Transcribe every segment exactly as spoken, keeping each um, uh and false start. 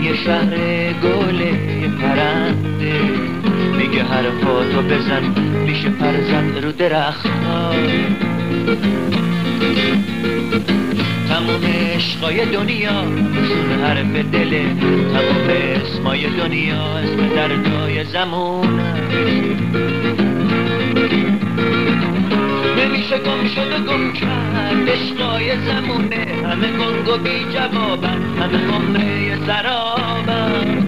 یه شهر گله یه پرنده میگه حرفاتو بزن میشه پرزن رو درخت ها. تموم عشقای دنیا سون حرف دله، تموم اسمای دنیا اسم دردای زمونه. نمیشه گم شده گم کرد عشقای زمونه، همه گنگ و بی جوابن، همه عمره سرابن.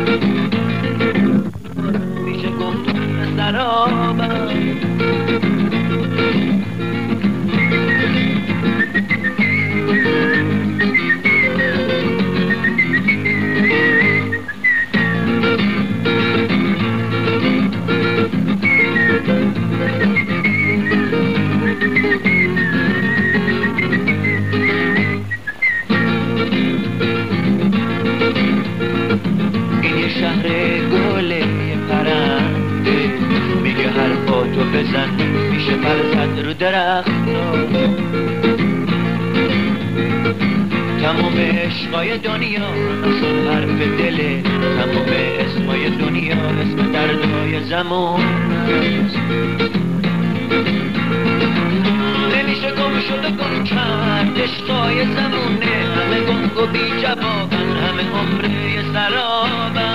میشه گم تو سرابن. حرفاتو بزن میشه پرزد رو درخت ها. تموم عشقای دنیا اصل حرف دله، تموم اسمای دنیا اسم دردای زمان. نمیشه گم شده گم کرد عشقای زمونه، همه گنگ و بی جوابن، همه عمره سرابن.